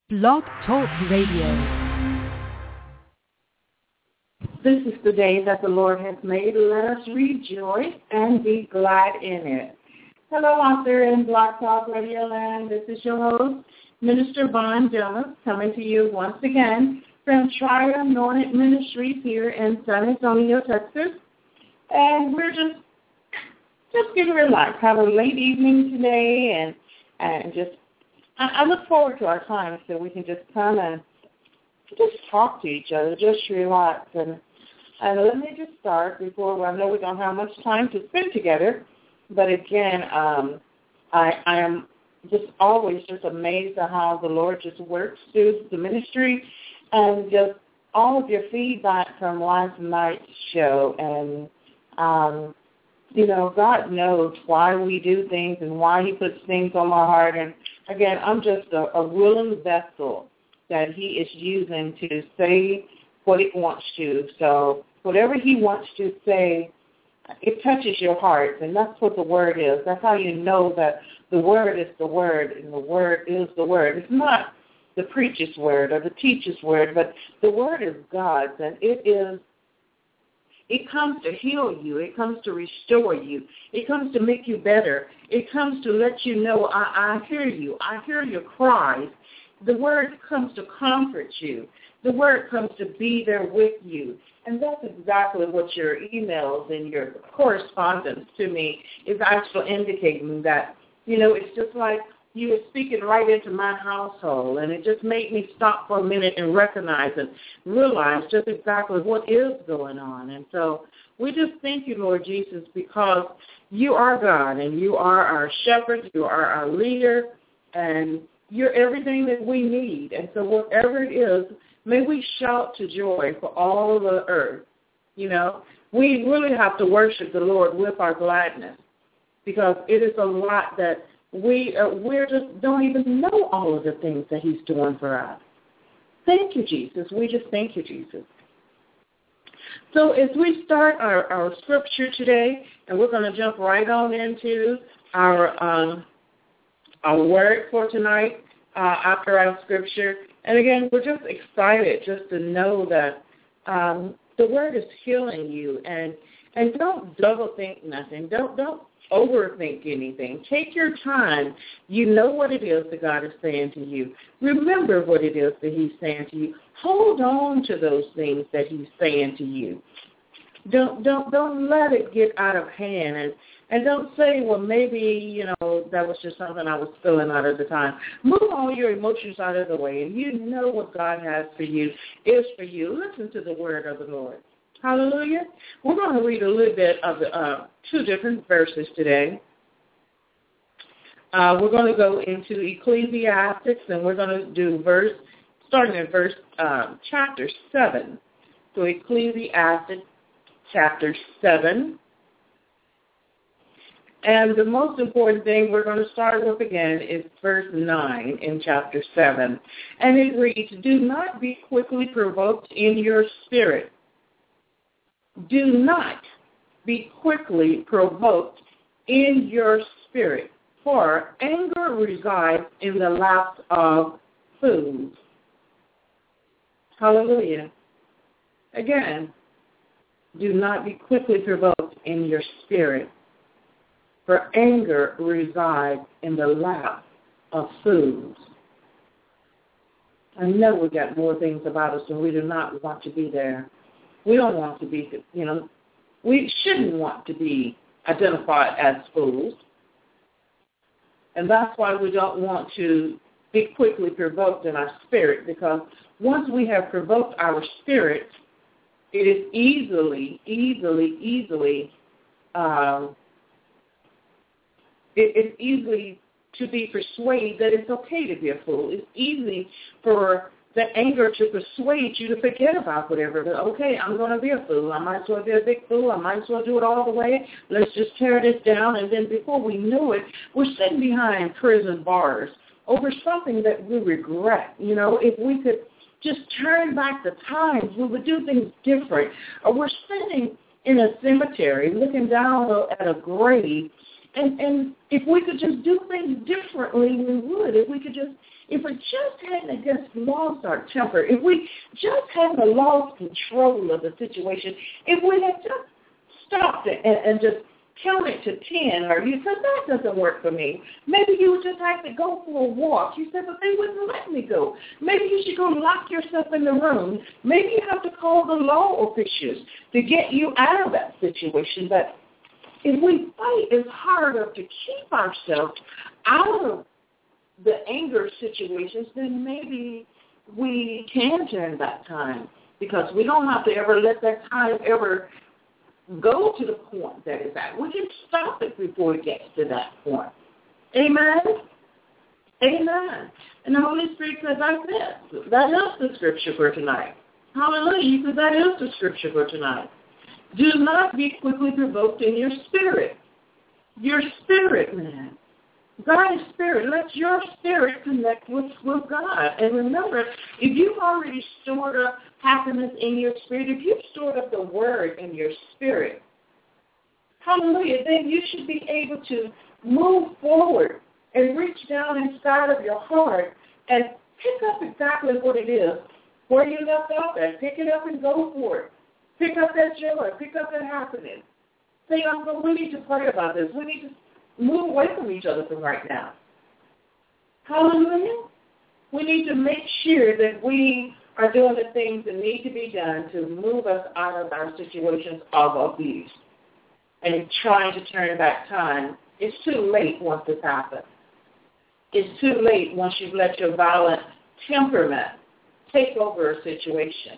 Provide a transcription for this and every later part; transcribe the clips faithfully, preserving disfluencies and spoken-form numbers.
Blog Talk Radio. This is the day that the Lord has made. Let us rejoice and be glad in it. Hello, out there in Blog Talk Radio Land. This is your host, Minister Vaughn Jones, coming to you once again from Triumph Anointed Ministries here in San Antonio, Texas. And we're just just getting relaxed, have a late evening today, and and just I, I look forward to our time so we can just come and just talk to each other, just relax. And and let me just start before I know we don't have much time to spend together. But again, um, I I am just always just amazed at how the Lord just works through the ministry, and just all of your feedback from last night's show. And um, you know, God knows why we do things and why He puts things on my heart. And again, I'm just a, a willing vessel that He is using to say what He wants to. So whatever He wants to say, it touches your heart, and that's what the Word is. That's how you know that the Word is the Word, and the Word is the Word. It's not the preacher's word or the teacher's word, but the Word is God's, and it is. It comes to heal you. It comes to restore you. It comes to make you better. It comes to let you know, I, I hear you. I hear your cries. The Word comes to comfort you. The Word comes to be there with you. And that's exactly what your emails and your correspondence to me is actually indicating, that, you know, it's just like you were speaking right into my household, and it just made me stop for a minute and recognize and realize just exactly what is going on. And so we just thank you, Lord Jesus, because you are God, and you are our shepherd, you are our leader, and you're everything that we need. And so whatever it is, may we shout to joy for all the earth. You know, we really have to worship the Lord with our gladness, because it is a lot that we uh, we just don't even know all of the things that He's doing for us. Thank you, Jesus. We just thank you, Jesus. So as we start our, our scripture today, and we're going to jump right on into our um, our word for tonight uh, after our scripture. And again, we're just excited just to know that um, the Word is healing you, and and don't double think nothing. Don't don't overthink anything. Take your time. You know what it is that God is saying to you. Remember what it is that He's saying to you. Hold on to those things that He's saying to you. Don't don't don't let it get out of hand, and and don't say, well, maybe, you know, that was just something I was feeling out at the time. Move all your emotions out of the way, and you know what God has for you is for you. Listen to the word of the Lord. Hallelujah. We're going to read a little bit of the, uh, two different verses today. Uh, we're going to go into Ecclesiastes, and we're going to do verse, starting at verse uh, chapter seven. So Ecclesiastes chapter seven. And the most important thing we're going to start with again is verse nine in chapter seven. And it reads, do not be quickly provoked in your spirit. Do not be quickly provoked in your spirit, for anger resides in the laps of fools. Hallelujah. Again, do not be quickly provoked in your spirit, for anger resides in the lap of fools. I know we got more things about us, and we do not want to be there. We don't want to be, you know, we shouldn't want to be identified as fools. And that's why we don't want to be quickly provoked in our spirit, because once we have provoked our spirit, it is easily, easily, easily, um, it, it's easy to be persuaded that it's okay to be a fool. It's easy for the anger to persuade you to forget about whatever. But, okay, I'm going to be a fool. I might as well be a big fool. I might as well do it all the way. Let's just tear this down. And then before we know it, we're sitting behind prison bars over something that we regret. You know, if we could just turn back the times, we would do things different. Or we're sitting in a cemetery looking down at a grave, and, and if we could just do things differently, we would. If we could just if we just hadn't just lost our temper, if we just hadn't lost control of the situation, if we had just stopped it and, and just counted to ten, or you said, that doesn't work for me. Maybe you would just have to go for a walk. You said, but they wouldn't let me go. Maybe you should go lock yourself in the room. Maybe you have to call the law officials to get you out of that situation. But if we fight, it's harder to keep ourselves out of the anger situations, then maybe we can turn back time, because we don't have to ever let that time ever go to the point that it's at. We can stop it before it gets to that point. Amen? Amen. And the Holy Spirit says like this. That is the scripture for tonight. Hallelujah. Because that is the scripture for tonight. Do not be quickly provoked in your spirit. Your spirit, man. God is spirit. Let your spirit connect with, with God. And remember, if you've already stored up happiness in your spirit, if you've stored up the word in your spirit, hallelujah, then you should be able to move forward and reach down inside of your heart and pick up exactly what it is, where you left off at. Pick it up and go for it. Pick up that joy. Pick up that happiness. Say, Uncle, we need to pray about this. We need to move away from each other from right now. Hallelujah. We need to make sure that we are doing the things that need to be done to move us out of our situations of abuse. And trying to turn back time, it's too late once this happens. It's too late once you've let your violent temperament take over a situation.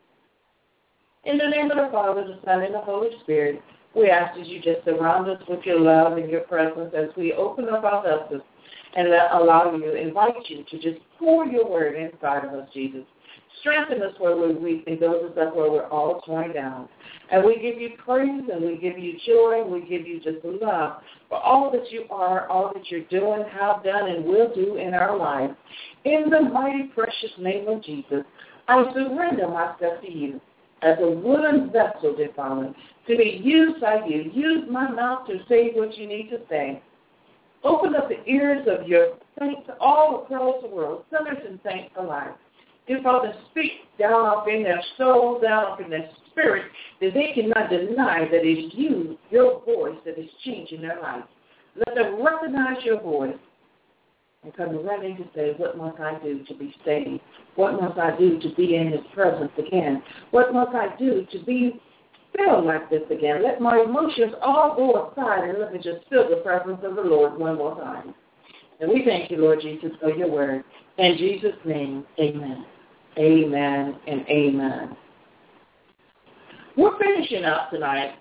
In the name of the Father, the Son, and the Holy Spirit, we ask that you just surround us with your love and your presence as we open up our vessels and let, allow you, invite you to just pour your word inside of us, Jesus. Strengthen us where we're weak and build us up where we're all torn down. And we give you praise and we give you joy and we give you just love for all that you are, all that you're doing, have done, and will do in our lives. In the mighty, precious name of Jesus, I surrender myself to you as a willing vessel, dear Father, to be used by you. Use my mouth to say what you need to say. Open up the ears of your saints all across the world, sinners and saints alike. Dear Father, speak down up in their soul, down up in their spirit, that they cannot deny that it's you, your voice, that is changing their life. Let them recognize your voice and come running to say, what must I do to be saved? What must I do to be in his presence again? What must I do to be feel like this again? Let my emotions all go aside and let me just feel the presence of the Lord one more time. And we thank you, Lord Jesus, for your word. In Jesus' name, amen. Amen and amen. We're finishing up tonight.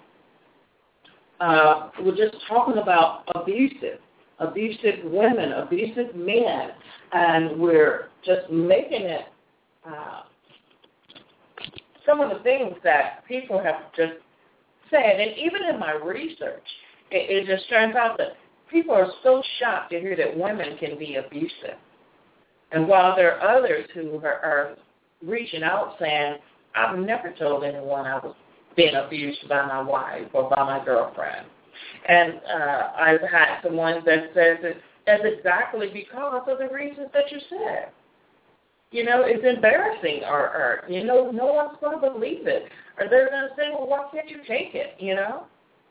Uh, we're just talking about abusive, abusive women, abusive men, and we're just making it uh, some of the things that people have just said. And even in my research, it, it just turns out that people are so shocked to hear that women can be abusive. And while there are others who are, are reaching out saying, I've never told anyone I was being abused by my wife or by my girlfriend. And uh, I've had someone that says that that's exactly because of the reasons that you said. You know, it's embarrassing, or, or you know, no one's going to believe it. Or they're going to say, well, why can't you take it, you know?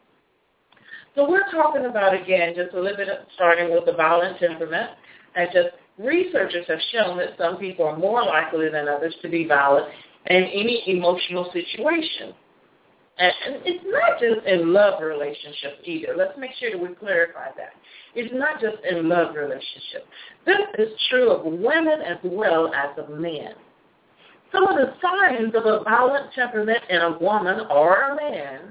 So we're talking about, again, just a little bit of starting with the violent temperament, and just researchers have shown that some people are more likely than others to be violent in any emotional situation. And, and it's not just in love relationships either. Let's make sure that we clarify that. It's not just in love relationships. This is true of women as well as of men. Some of the signs of a violent temperament in a woman or a man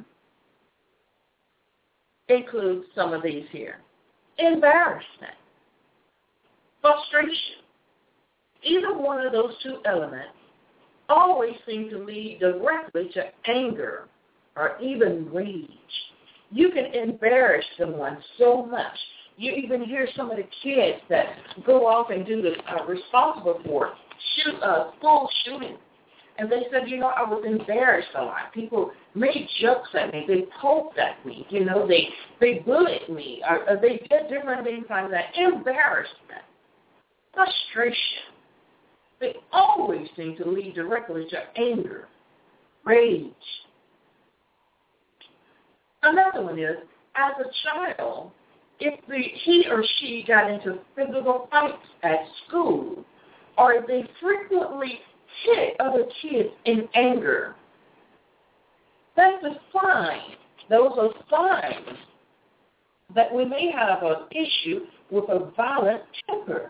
include some of these here. Embarrassment, frustration. Either one of those two elements always seem to lead directly to anger or even rage. You can embarrass someone so much. You even hear some of the kids that go off and do the uh, responsible for shoot, uh, school shootings. And they said, you know, I was embarrassed a lot. People made jokes at me. They poked at me. You know, they, they bullied me. Or, or they did different things like that. Embarrassment. frustration. They always seem to lead directly to anger, rage. Another one is, as a child, if the, he or she got into physical fights at school, or if they frequently hit other kids in anger, that's a sign. Those are signs that we may have an issue with a violent temper.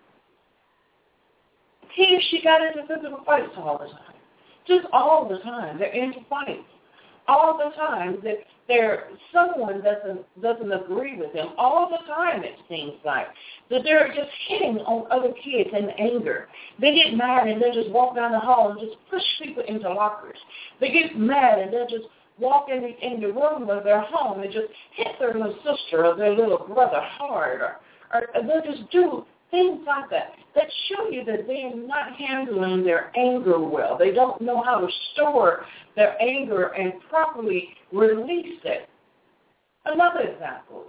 He or she got into physical fights all the time. Just all the time. They're into fights. All the time that there someone doesn't doesn't agree with them. All the time it seems like that they're just hitting on other kids in anger. They get mad and they just walk down the hall and just push people into lockers. They get mad and they just walk in the, in the room of their home and just hit their little sister or their little brother hard, or, or they'll just do things like that that show you that they're not handling their anger well. They don't know how to store their anger and properly release it. Another example,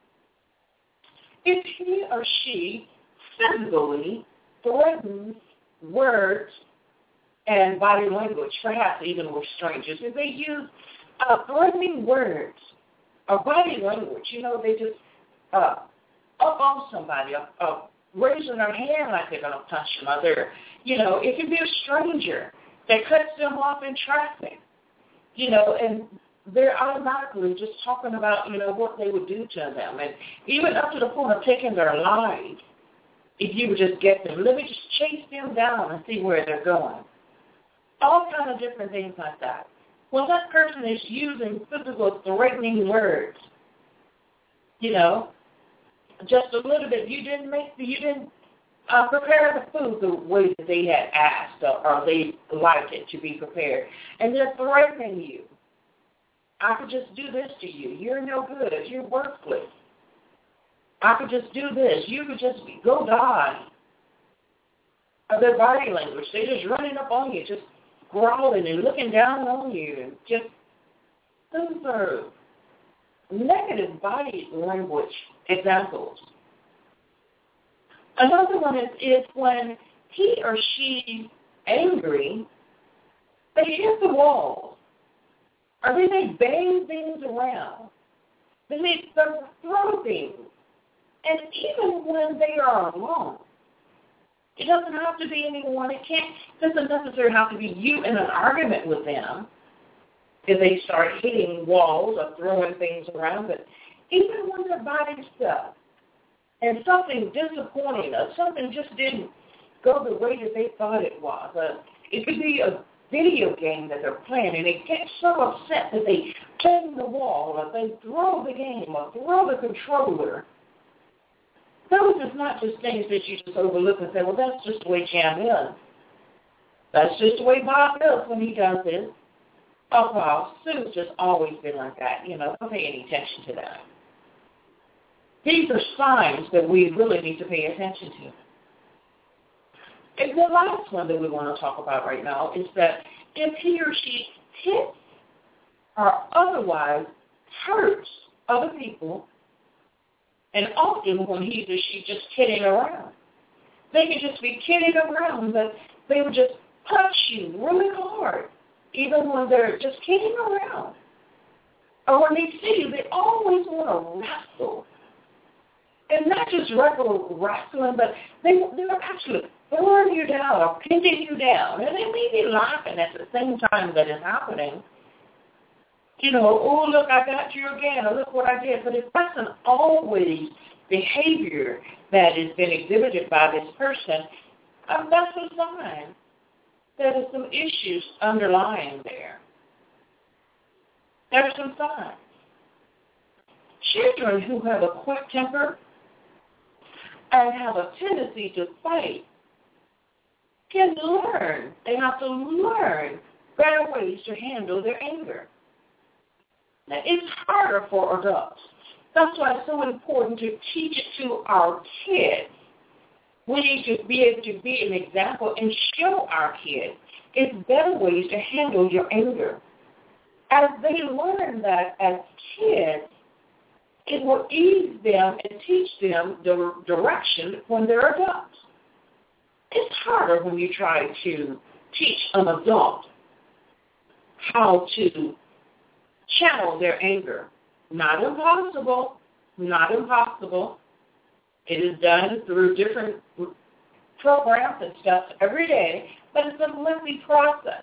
if he or she physically threatens words and body language, perhaps even with strangers, if they use uh, threatening words or body language, you know, they just uh, up on somebody, up, up raising their hand like they're going to punch them, or they're, you know, it can be a stranger that cuts them off in traffic, you know, and they're automatically just talking about, you know, what they would do to them, and even up to the point of taking their lives. If you would just get them, let me just chase them down and see where they're going. All kind of different things like that. Well, that person is using physical threatening words, you know, just a little bit. You didn't make the, you didn't uh, prepare the food the way that they had asked, or, or they liked it to be prepared, and they're threatening you. I could just do this to you. You're no good. You're worthless. I could just do this. You could just go die. Or their body language, they're just running up on you, just growling and looking down on you, and just those are negative body language examples. Another one is, is when he or she angry, they hit the wall, or they may bang things around. They may throw things. And even when they are alone, it doesn't have to be anyone. It can't. Doesn't necessarily have to be you in an argument with them if they start hitting walls or throwing things around. But even when they're by themselves and something disappointing or something just didn't go the way that they thought it was, uh, it could be a video game that they're playing, and they get so upset that they bang the wall or they throw the game or throw the controller. Those is not just things that you just overlook and say, well, that's just the way Jam is. That's just the way Bob is when he does this. Oh, well, Sue's just always been like that. You know, don't pay any attention to that. These are signs that we really need to pay attention to. And the last one that we want to talk about right now is that if he or she hits or otherwise hurts other people, and often when he or she just kidding around, they can just be kidding around, but they would just punch you really hard, even when they're just kidding around. Or when they see you, they always want to wrestle. And not just regular wrestling, but they, they're actually throwing you down or pinning you down. And they may be laughing at the same time that it's happening. You know, oh, look, I got you again, or look what I did. But if that's an always behavior that has been exhibited by this person, um, that's a sign that there's some issues underlying there. There are some signs. Children who have a quick temper and have a tendency to fight can learn. They have to learn better ways to handle their anger. Now, it's harder for adults. That's why it's so important to teach it to our kids. We need to be able to be an example and show our kids it's better ways to handle your anger. As they learn that as kids, it will ease them and teach them the direction when they're adults. It's harder when you try to teach an adult how to channel their anger. Not impossible, not impossible. It is done through different programs and stuff every day, but it's a lengthy process.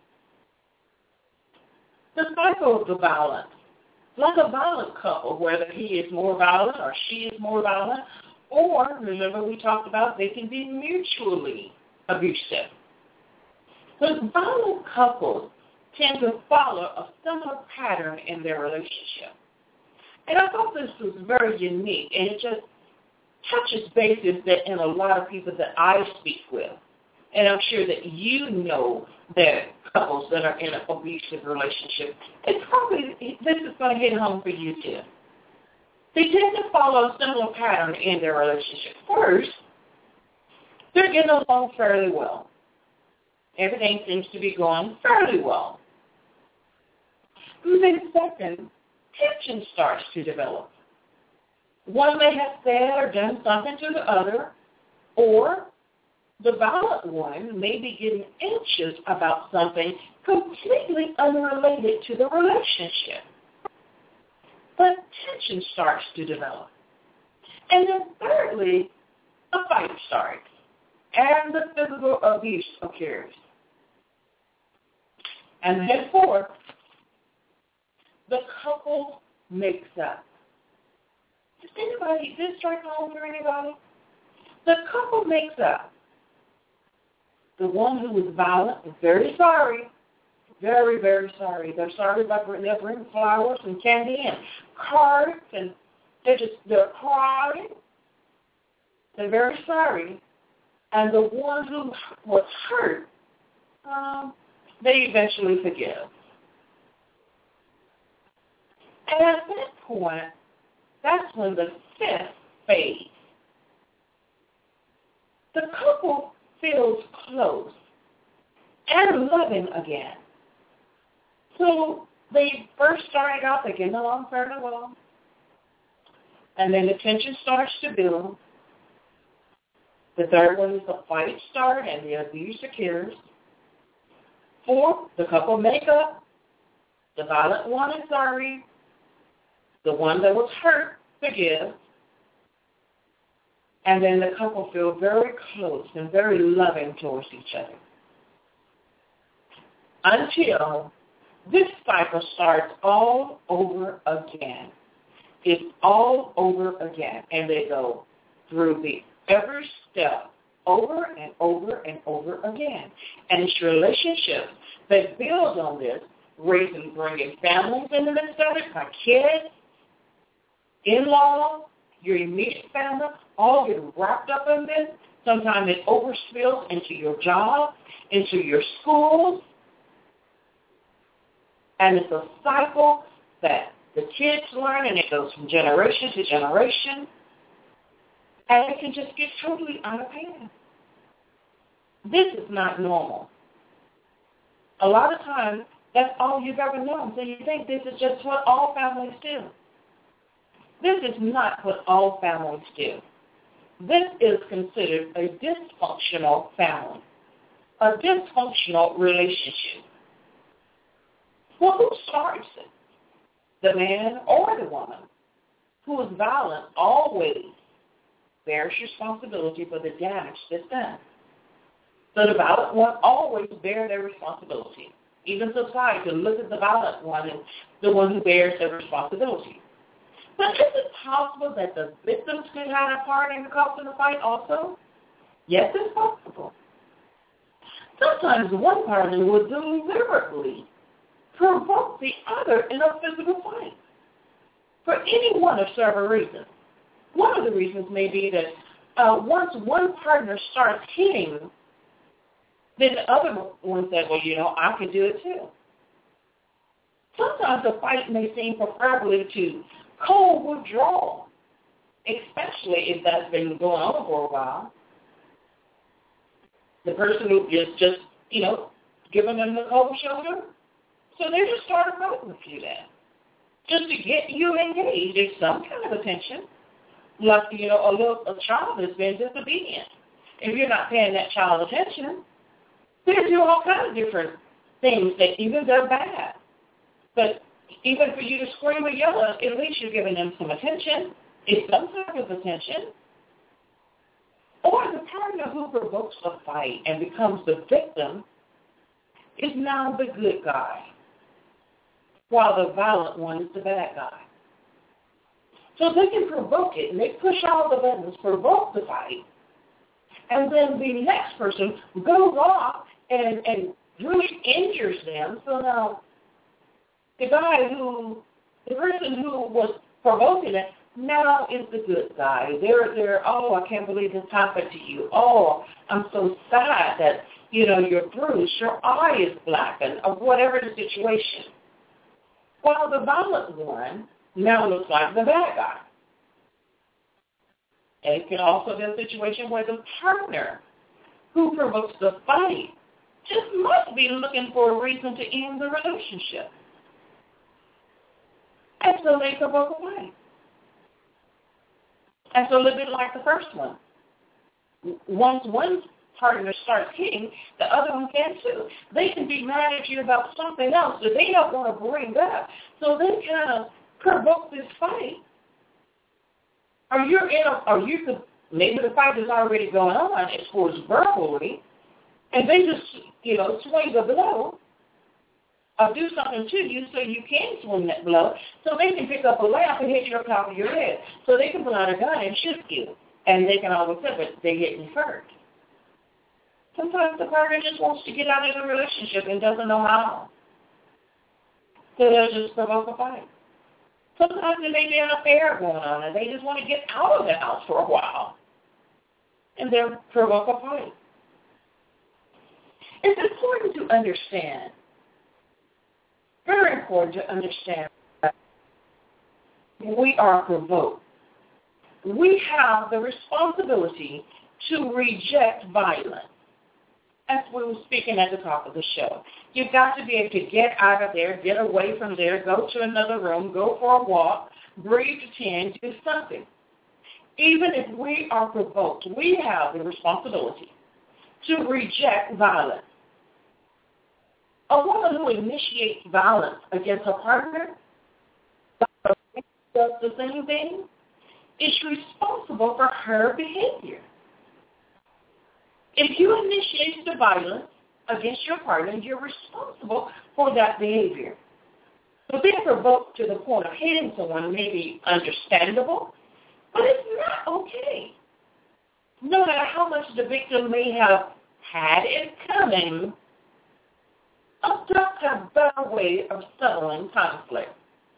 The cycle of the violence, like a violent couple, whether he is more violent or she is more violent, or, remember we talked about, they can be mutually abusive. But violent couples tend to follow a similar pattern in their relationship. And I thought this was very unique, and it just touches bases that in a lot of people that I speak with. And I'm sure that you know that couples that are in an abusive relationship, it's probably, this is going to hit home for you too. They tend to follow a similar pattern in their relationship. First, they're getting along fairly well. Everything seems to be going fairly well. And then second, tension starts to develop. One may have said or done something to the other, or the violent one may be getting anxious about something completely unrelated to the relationship. But tension starts to develop. And then thirdly, a fight starts, and the physical abuse occurs. And then fourth, the couple makes up. Does anybody, does this strike home for anybody? The couple makes up. The one who was violent is very sorry. Very, very sorry. They're sorry about bringing, they're bringing flowers and candy and cards, and they're just, they're crying. They're very sorry. And the one who was hurt, um, they eventually forgive. And at that point, that's when the fifth phase. The couple feels close and loving again. So they first started out, they're getting along fairly well. And then the tension starts to build. The third one is the fight start and the abuse occurs. Fourth, the couple make up. The violent one is sorry. The one that was hurt forgives. And then the couple feel very close and very loving towards each other. Until this cycle starts all over again. It's all over again. And they go through the every step over and over and over again. And it's relationships that build on this, raising, bringing families in the midst of it, like kids, in-laws, your immediate family, all get wrapped up in this. Sometimes it overspills into your job, into your schools. And it's a cycle that the kids learn, and it goes from generation to generation. And it can just get totally out of hand. This is not normal. A lot of times, that's all you've ever known. So you think this is just what all families do. This is not what all families do. This is considered a dysfunctional family, a dysfunctional relationship. Well, who starts it? The man or the woman who is violent always bears responsibility for the damage that's done. So the violent one always bears their responsibility. Even society can look at the violent one and the one who bears their responsibility. But is it possible that the victims could have a part in the cause of the fight also? Yes, it's possible. Sometimes one party will deliberately provoke the other in a physical fight for any one of several reasons. One of the reasons may be that uh, once one partner starts hitting, then the other one says, well, you know, I can do it too. Sometimes the fight may seem preferably to cold withdrawal, especially if that's been going on for a while. The person who is just, you know, giving them the cold shoulder, so they just start fighting with you then, just to get you engaged in some kind of attention, like, you know, a little a child has been disobedient. if you're not paying that child attention, they'll do all kinds of different things that even go bad. But even for you to scream or yell, at least you're giving them some attention. It's some type of attention. Or the partner who provokes a fight and becomes the victim is now the good guy, while the violent one is the bad guy. So they can provoke it, and they push all the buttons, provoke the fight, and then the next person goes off and, and really injures them. So now the guy who, the person who was provoking it, now is the good guy. They're, they're, oh, I can't believe this happened to you. Oh, I'm so sad that, you know, you're bruised, your eye is blackened, or whatever the situation. While the violent one now looks like the bad guy. And it can also be a situation where the partner who provokes the fight just must be looking for a reason to end the relationship. And so they provoke a fight. And so a little bit like the first one. Once one partner starts hitting, the other one can too. They can be mad at you about something else that they don't want to bring up. So they kind of provoke this fight. Or you're in a, or you could, maybe the fight is already going on as far as verbally, and they just, you know, swing the blow or do something to you so you can swing that blow, so they can pick up a lamp and hit you on top of your head. So they can pull out a gun and shoot you, and they can always say, but they hit me first. Sometimes the partner just wants to get out of the relationship and doesn't know how. So they'll just provoke a fight. Sometimes there may be an affair going on, and they just want to get out of the house for a while, and they'll provoke a fight. It's important to understand, very important to understand that we are provoked. We have the responsibility to reject violence. As we were speaking at the top of the show. You've got to be able to get out of there, get away from there, go to another room, go for a walk, breathe to ten, do something. Even if we are provoked, we have the responsibility to reject violence. A woman who initiates violence against a partner does the same thing is responsible for her behavior. If you initiate the violence against your partner, you're responsible for that behavior. So being provoked to the point of hitting someone may be understandable, but it's not okay. No matter how much the victim may have had it coming, adults have a better way of settling conflict.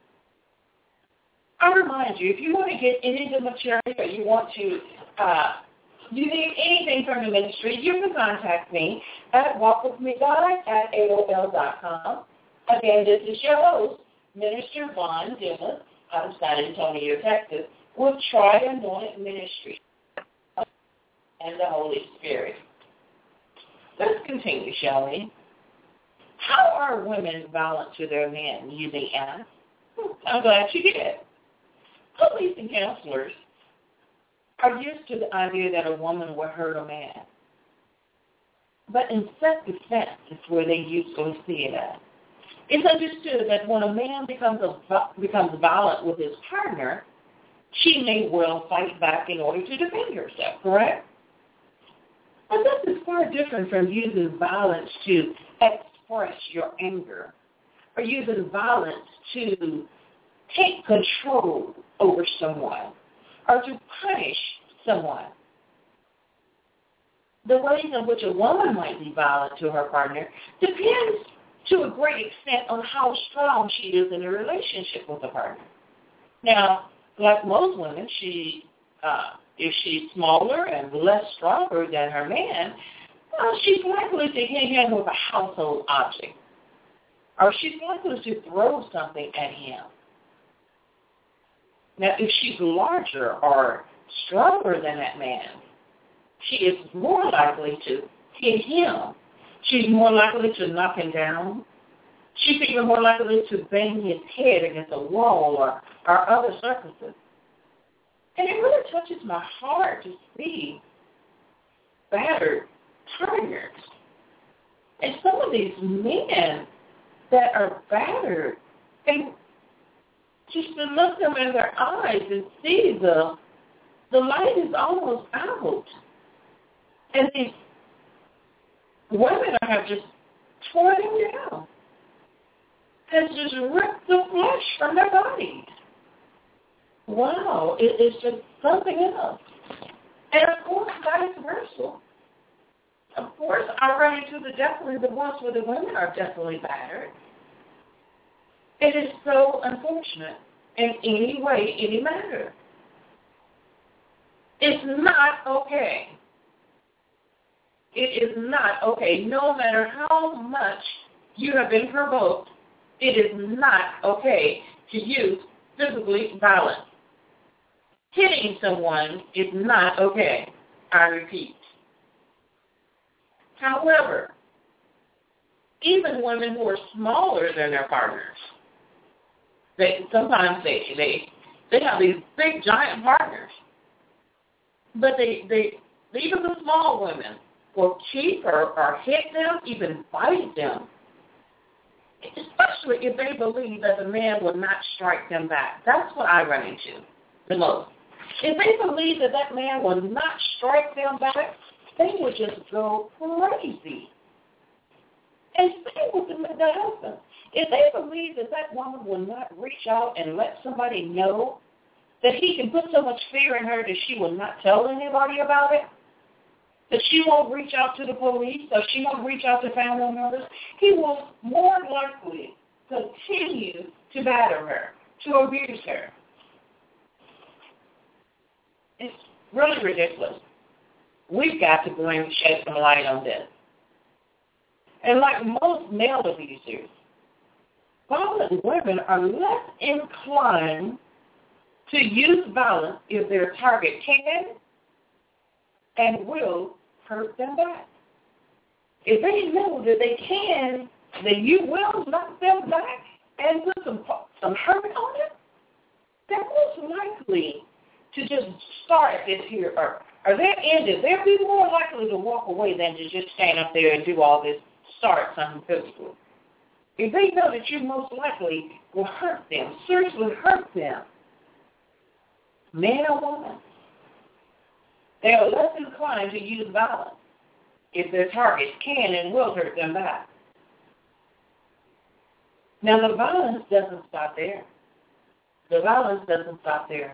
I remind you, if you want to get any of the material or you want to uh, you need anything from the ministry, you can contact me at walk with me god at A O L dot com. Again, this is your host, Minister Vaughn Dennis, out of San Antonio, Texas, with Tri-Anointed Ministry and the Holy Spirit. Let's continue, shall we? How are women violent to their men, you may ask? I'm glad you did. Police and counselors are used to the idea that a woman will hurt a man. But in self-defense is where they usually see it at. It's understood that when a man becomes a, becomes violent with his partner, she may well fight back in order to defend herself, correct? But this is far different from using violence to express your anger or using violence to take control over someone or to punish someone. The ways in which a woman might be violent to her partner depends to a great extent on how strong she is in a relationship with the partner. Now, like most women, she, uh, if she's smaller and less stronger than her man, well, she's likely to hit him with a household object, or she's likely to throw something at him. Now, if she's larger or stronger than that man, she is more likely to hit him. She's more likely to knock him down. She's even more likely to bang his head against a wall or, or other surfaces. And it really touches my heart to see battered partners. And some of these men that are battered, and just to look them in their eyes and see the the light is almost out. And these women have just torn them down. Has just ripped the flesh from their bodies. Wow, it is just something else. And of course, vice versa. Of course, I run into the definitely the ones where the women are definitely battered. It is so unfortunate in any way, any manner. It's not okay. It is not okay. No matter how much you have been provoked, it is not okay to use physically violence. Hitting someone is not okay. I repeat. However, even women who are smaller than their partners, they sometimes they they they have these big giant partners, but they they even the small women will cheat or, or hit them, even fight them, especially if they believe that the man will not strike them back. That's what I run into the most. If they believe that that man will not strike them back, they would just go crazy. And same with the, the husband. If they believe that that woman will not reach out and let somebody know that he can put so much fear in her that she will not tell anybody about it, that she won't reach out to the police or she won't reach out to family members, he will more likely continue to batter her, to abuse her. It's really ridiculous. We've got to bring shed some light on this. And like most male abusers, violent women are less inclined to use violence if their target can and will hurt them back. If they know that they can, then you will knock them back and put some some hurt on it, they're most likely to just start this here, or, or they're ended. They'll be more likely to walk away than to just stand up there and do all this, start something physical. If they know that you most likely will hurt them, seriously hurt them, man or woman, they are less inclined to use violence if their targets can and will hurt them back. Now, the violence doesn't stop there. The violence doesn't stop there.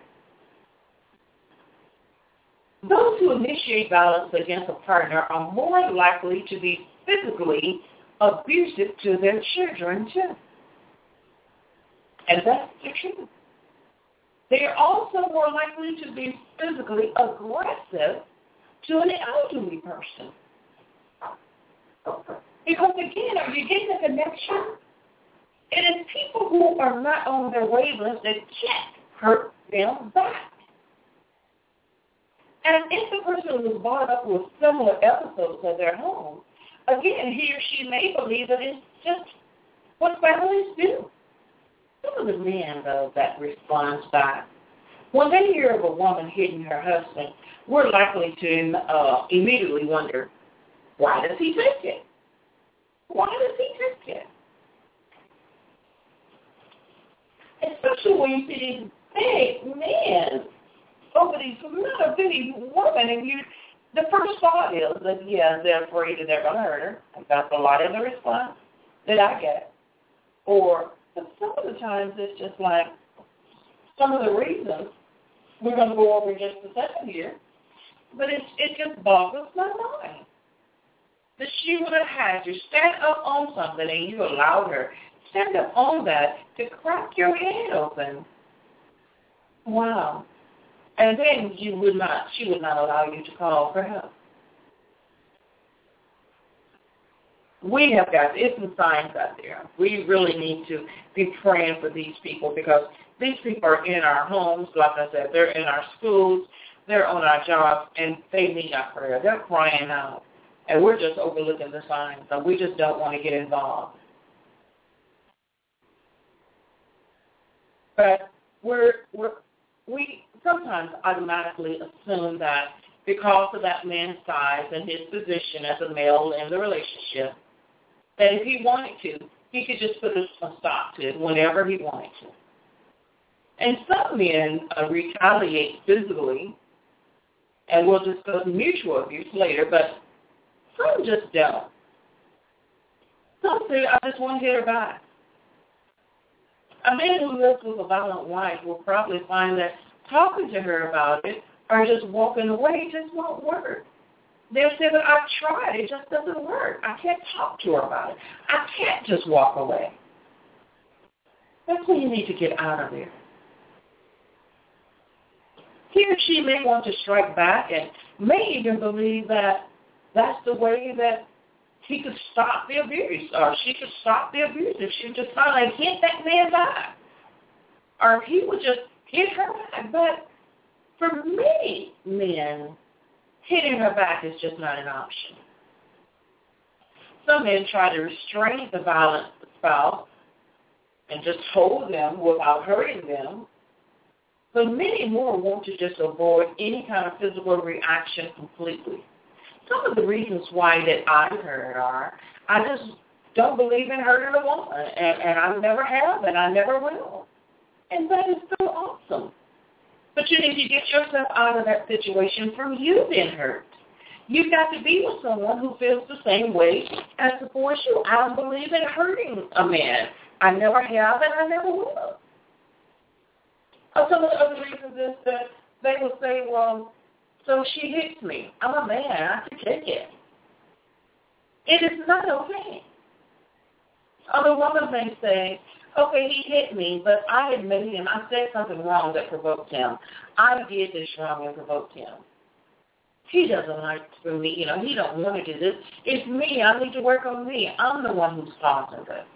Those who initiate violence against a partner are more likely to be physically abusive to their children, too. And that's the truth. They are also more likely to be physically aggressive to an elderly person. Because, again, are you getting the connection? It is people who are not on their wavelength that can't hurt them back. And if the person was brought up with similar episodes at their home, again, he or she may believe that it's just what families do. Some of the men, though, that responds back, when they hear of a woman hitting her husband, we're likely to uh, immediately wonder, why does he take it? Why does he take it? Especially when you see these big men over these little bitty women, and you, the first thought is that, yeah, they're afraid that they're going to hurt her. That's a lot of the response that I get. Or some of the times it's just like some of the reasons we're going to go over in just a second here, but it's, it just boggles my mind that she would have had to stand up on something and you allowed her to stand up on that to crack your head open. Wow. And then you would not, she would not allow you to call for help. We have got, it's some signs out there. We really need to be praying for these people because these people are in our homes, like I said, they're in our schools, they're on our jobs, and they need our prayer. They're crying out. And we're just overlooking the signs, so we just don't want to get involved. But we're, we're, we sometimes automatically assume that because of that man's size and his position as a male in the relationship, that if he wanted to, he could just put a stop to it whenever he wanted to. And some men uh, retaliate physically, and we'll discuss mutual abuse later, but some just don't. Some say, I just want to hit her back. A man who lives with a violent wife will probably find that talking to her about it or just walking away just won't work. They'll say that I've tried, it just doesn't work. I can't talk to her about it. I can't just walk away. That's when you need to get out of there. He or she may want to strike back and may even believe that that's the way that he could stop the abuse, or she could stop the abuse if she would just finally hit that man back, or he would just hit her back. But for many men, hitting her back is just not an option. Some men try to restrain the violent spouse and just hold them without hurting them. But many more want to just avoid any kind of physical reaction completely. Some of the reasons why that I've heard are, I just don't believe in hurting a woman, and, and I never have, and I never will. And that is so awesome. But you need to get yourself out of that situation from you being hurt. You've got to be with someone who feels the same way and supports you. I don't believe in hurting a man. I never have, and I never will. Uh, some of the other reasons is that they will say, well, so she hits me. I'm a man. I can take it. It is not okay. Other women may say, okay, he hit me, but I admit him. I said something wrong that provoked him. I did this wrong and provoked him. He doesn't like for me. You know, he don't want to do this. It's me. I need to work on me. I'm the one who's causing this.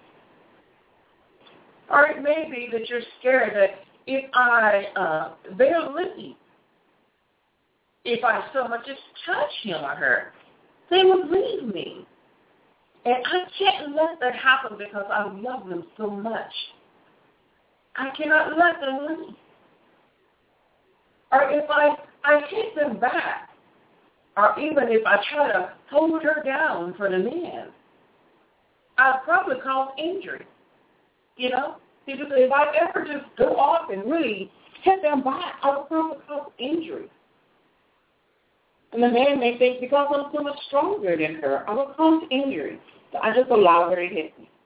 Or it may be that you're scared that if I, uh, they'll leave. If I so much as touch him or her, they would leave me. And I can't let that happen because I love them so much. I cannot let them leave. Or if I, I hit them back, or even if I try to hold her down for the man, I'll probably cause injury. You know? People say, if I ever just go off and really hit them back, I'll probably cause injury. And the man may think, because I'm so much stronger than her, I will cause injury. So I just allow her to hit me.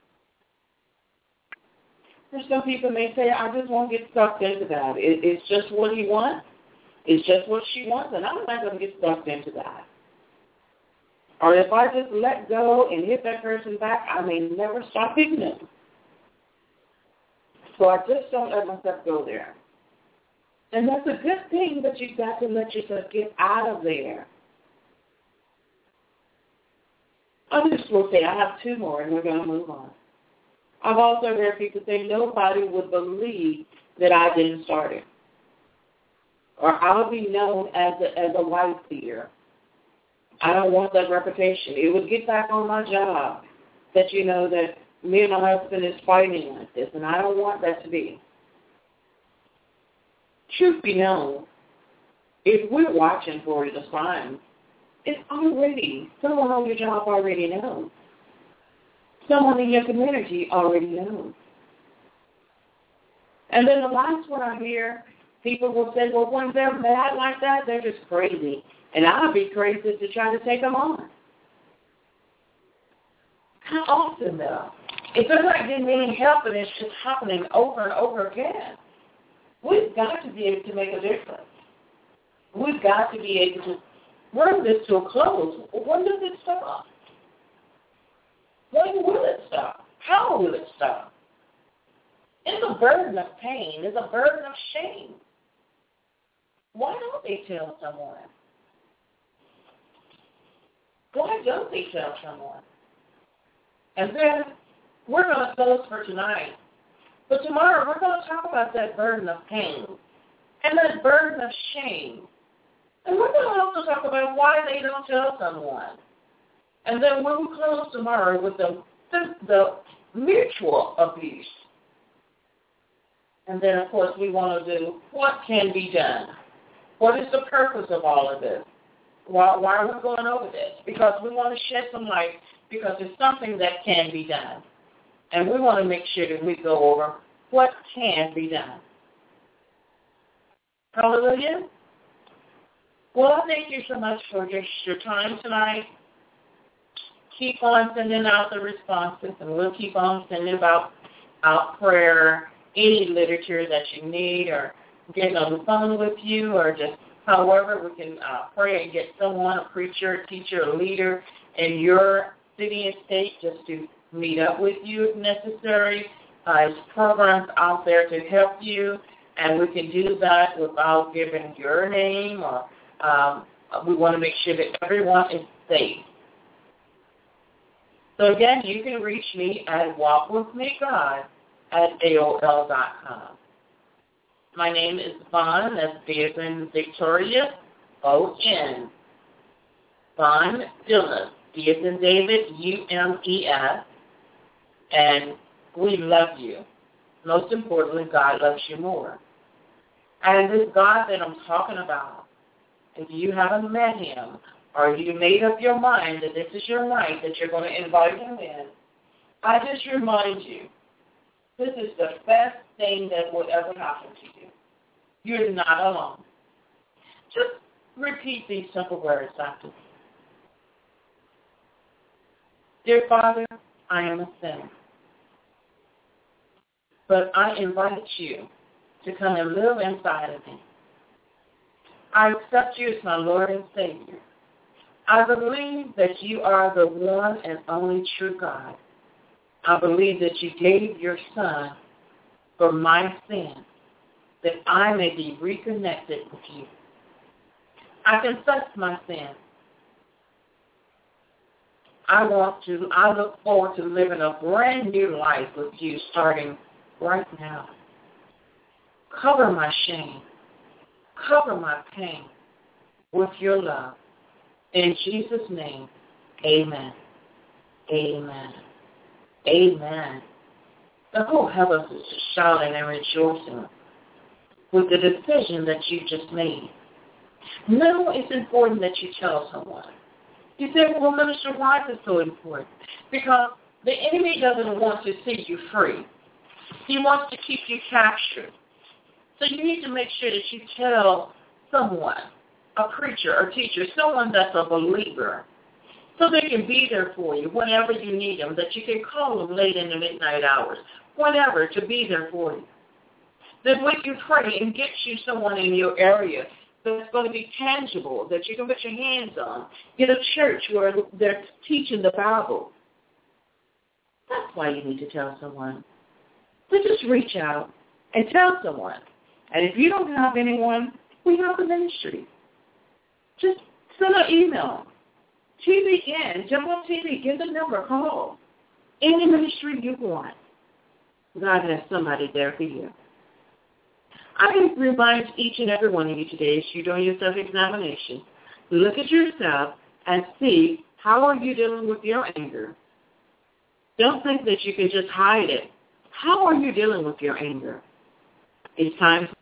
Or some people may say, I just won't get sucked into that. It, it's just what he wants. It's just what she wants, and I'm not going to get sucked into that. Or if I just let go and hit that person back, I may never stop hitting them. So I just don't let myself go there. And that's a good thing, but you've got to let yourself get out of there. Others will say, I have two more, and we're going to move on. I've also heard people say, nobody would believe that I didn't start it. Or I'll be known as a, as a wife beater. I don't want that reputation. It would get back on my job that, you know, that me and my husband is fighting like this, and I don't want that to be. Truth be known, if we're watching for the signs, it's already, someone on your job already knows. Someone in your community already knows. And then the last one I hear, people will say, well, when they're mad like that, they're just crazy. And I'll be crazy to try to take them on. How often, though? If they're not getting any help and it's just happening over and over again, we've got to be able to make a difference. We've got to be able to bring this to a close. When does it stop? When will it stop? How will it stop? It's a burden of pain. It's a burden of shame. Why don't they tell someone? Why don't they tell someone? And then we're going to close for tonight. But tomorrow we're going to talk about that burden of pain and that burden of shame. And we're going to also talk about why they don't tell someone. And then we'll close tomorrow with the, the, the mutual abuse. And then, of course, we want to do what can be done. What is the purpose of all of this? Why, why are we going over this? Because we want to shed some light, because it's something that can be done. And we want to make sure that we go over what can be done. Hallelujah. Well, thank you so much for just your time tonight. Keep on sending out the responses, and we'll keep on sending about out prayer, any literature that you need, or getting on the phone with you, or just however we can uh, pray and get someone, a preacher, a teacher, a leader in your city and state just to meet up with you if necessary. Uh, there's programs out there to help you, and we can do that without giving your name, or um, we want to make sure that everyone is safe. So again, you can reach me at walkwithmegod at A O L dot com. My name is Vaughn, that's V as in Victoria, O N. Vaughn Dumas, D as in David, U M E S. And we love you. Most importantly, God loves you more. And this God that I'm talking about, if you haven't met him, or you made up your mind that this is your night, that you're going to invite him in, I just remind you, this is the best thing that will ever happen to you. You're not alone. Just repeat these simple words after me. Dear Father, I am a sinner, but I invite you to come and live inside of me. I accept you as my Lord and Savior. I believe that you are the one and only true God. I believe that you gave your Son for my sin, that I may be reconnected with you. I confess my sin. I want to, I look forward to living a brand new life with you starting right now. Cover my shame. Cover my pain with your love. In Jesus' name, amen. Amen. Amen. The whole heavens is just shouting and rejoicing with the decision that you just made. Now it's important that you tell someone. You say, well, Minister, why is it so important? Because the enemy doesn't want to see you free. He wants to keep you captured. So you need to make sure that you tell someone, a preacher or teacher, someone that's a believer, so they can be there for you whenever you need them, that you can call them late in the midnight hours, whenever, to be there for you. That when you pray and get you someone in your area that's going to be tangible, that you can put your hands on, get a church where they're teaching the Bible. That's why you need to tell someone. So just reach out and tell someone. And if you don't have anyone, we have a ministry. Just send an email. T V in, jump on T V, give the number, call. Any ministry you want. God has somebody there for you. I can remind each and every one of you today, as you're doing your self-examination, look at yourself and see how are you dealing with your anger. Don't think that you can just hide it. How are you dealing with your anger? It's time